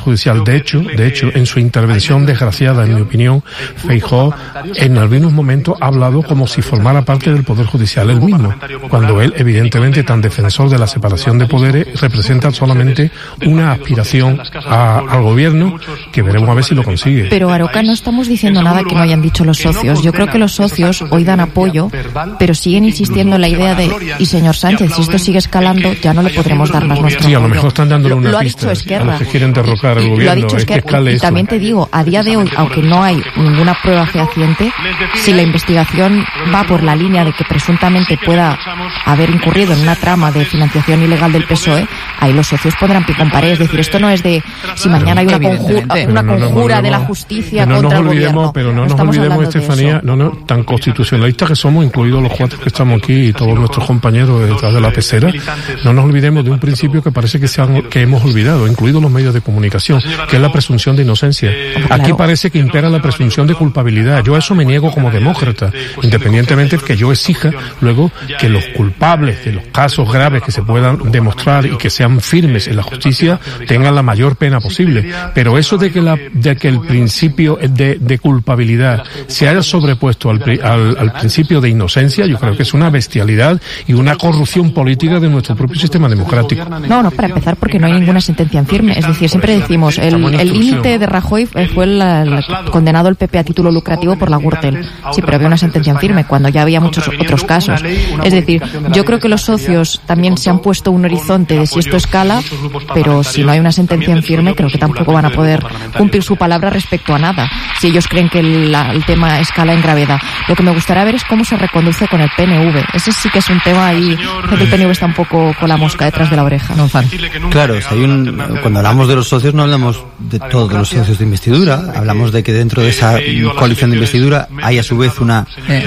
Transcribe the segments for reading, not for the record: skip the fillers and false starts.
Judicial. De hecho, en su intervención desgraciada, en mi opinión, Feijóo en algunos momentos ha hablado como si formara parte del Poder Judicial él mismo, cuando él, evidentemente, tan defensor de la separación de poderes, representa solamente una aspiración al gobierno que veremos a ver si lo consigue. Pero, Aroca, no estamos diciendo nada que no hayan dicho los socios. Yo creo que los socios hoy dan apoyo, pero siguen insistiendo en la idea de, y señor Sánchez, si esto sigue escalando, ya no le podremos dar más nuestro apoyo. Sí, a lo mejor están dándole una lo pista ha dicho Esquerra, a los que quieren derrocar el gobierno. Lo ha dicho Esquerra. Y también te digo, a día de hoy, aunque no hay ninguna prueba fehaciente, si la investigación va por la línea de que presuntamente pueda haber incurrido en una trama de financiación ilegal del PSOE, ahí los socios pondrán pie con pared. Es decir, esto no es de si mañana hay una conjura de la justicia contra el gobierno. Pero no nos olvidemos, Estefanía, tan constitucionalistas que somos, incluidos los cuatro que estamos aquí y todos nuestros compañeros detrás de la pecera, no nos olvidemos de un principio que parece que hemos olvidado, incluidos los medios de comunicación, que es la presunción de inocencia. Aquí parece que impera la presunción de culpabilidad. Yo a eso me niego como demócrata, independientemente de que yo exija luego que los culpables de los casos graves que se puedan demostrar y que sean firmes en la justicia tengan la mayor pena posible. Pero eso de que el principio de culpabilidad se haya sobrepuesto al principio de inocencia, yo creo que es una bestialidad y una corrupción política de nuestro propio sistema democrático. No, para empezar, porque no hay ninguna sentencia en firme. Es decir, siempre decimos, el límite de Rajoy fue el condenado el PP a título lucrativo por la Gürtel. Sí, pero había una sentencia en firme, cuando ya había muchos otros casos. Es decir, yo creo que los socios también se han puesto un horizonte de si esto escala, pero si no hay una sentencia en firme, creo que tampoco van a poder cumplir su palabra respecto a nada, si ellos creen que el tema escala en gravedad. Lo que me gustaría ver es cómo se reconduce con el PNV. Ese sí que es un tema ahí, creo que el PNV está un poco con la mosca detrás de la oreja. No, Fan. Claro, cuando hablamos de los socios no hablamos de todos los socios de investidura, hablamos de que dentro de esa coalición de investidura hay a su vez una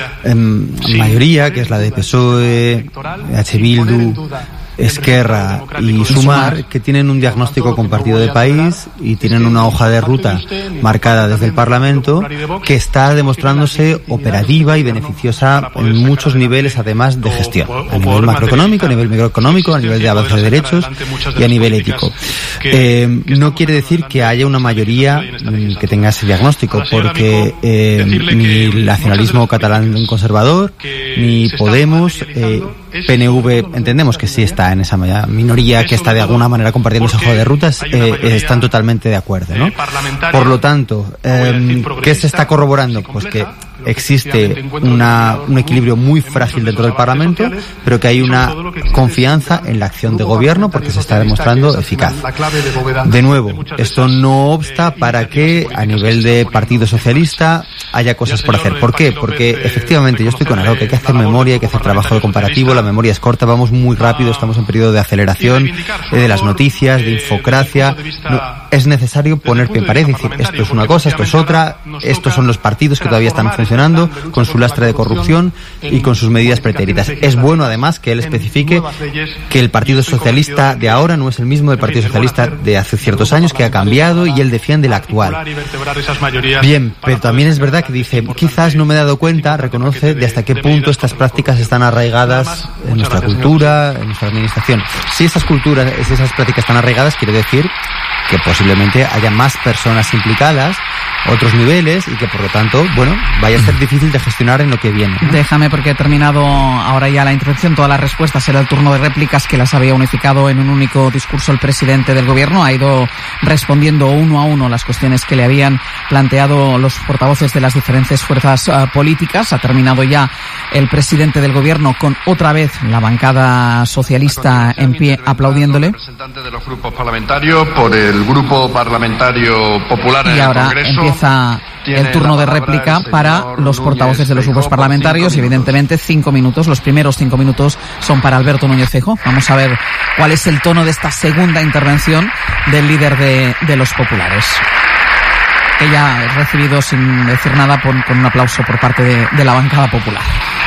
mayoría, que es la de PSOE, H. Bildu, Esquerra y Sumar, que tienen un diagnóstico compartido de país y tienen una hoja de ruta marcada desde el Parlamento que está demostrándose operativa y beneficiosa en muchos niveles, además de gestión, a nivel macroeconómico, a nivel microeconómico, a nivel de avance de derechos y a nivel ético. No quiere decir que haya una mayoría que tenga ese diagnóstico, porque ni el nacionalismo catalán conservador, ni Podemos, PNV, entendemos que sí está en esa minoría que está de alguna manera compartiendo esa hoja de rutas, están totalmente de acuerdo, ¿no? Por lo tanto, ¿qué se está corroborando? Pues que existe un equilibrio muy frágil dentro del Parlamento, pero que hay una confianza en la acción de gobierno porque se está demostrando eficaz. De nuevo, esto no obsta para que a nivel de Partido Socialista haya cosas por hacer. ¿Por qué? Porque efectivamente yo estoy con algo que hay que hacer memoria, hay que hacer trabajo de comparativo, la memoria es corta, vamos muy rápido, estamos en periodo de aceleración de las noticias, de infocracia. No, es necesario poner pie en pared y decir, esto es una cosa, esto es otra, estos son los partidos que todavía están funcionando con su lastre de corrupción y con sus medidas pretéritas. Es bueno además que él especifique que el Partido Socialista de ahora no es el mismo del Partido Socialista de hace ciertos años, que ha cambiado y él defiende el actual. Bien, pero también es verdad que dice, quizás no me he dado cuenta, reconoce, de hasta qué punto estas prácticas están arraigadas en nuestra cultura, en nuestra administración. Si esas prácticas están arraigadas, quiere decir que posiblemente haya más personas implicadas, otros niveles, y que por lo tanto, bueno, vaya a ser difícil de gestionar en lo que viene, ¿no? Déjame, porque he terminado ahora ya la introducción, todas las respuestas, era el turno de réplicas que las había unificado en un único discurso el presidente del gobierno. Ha ido respondiendo uno a uno las cuestiones que le habían planteado los portavoces de las diferentes fuerzas políticas. Ha terminado ya el presidente del gobierno con otra vez la bancada socialista en pie aplaudiéndole. Representante de los grupos parlamentarios por el Grupo Parlamentario Popular en el Congreso. Empieza el turno de réplica para los portavoces de los grupos parlamentarios y evidentemente 5 minutos, los primeros 5 minutos son para Alberto Núñez Feijóo. Vamos a ver cuál es el tono de esta segunda intervención del líder de los populares. Ella ha recibido sin decir nada con un aplauso por parte de la bancada popular.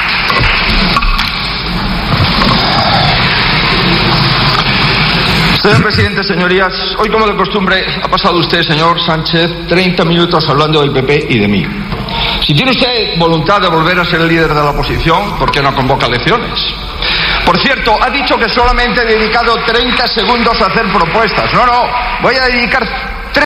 Señor presidente, señorías, hoy como de costumbre ha pasado usted, señor Sánchez, 30 minutos hablando del PP y de mí. Si tiene usted voluntad de volver a ser el líder de la oposición, ¿por qué no convoca elecciones? Por cierto, ha dicho que solamente he dedicado 30 segundos a hacer propuestas. No, voy a dedicar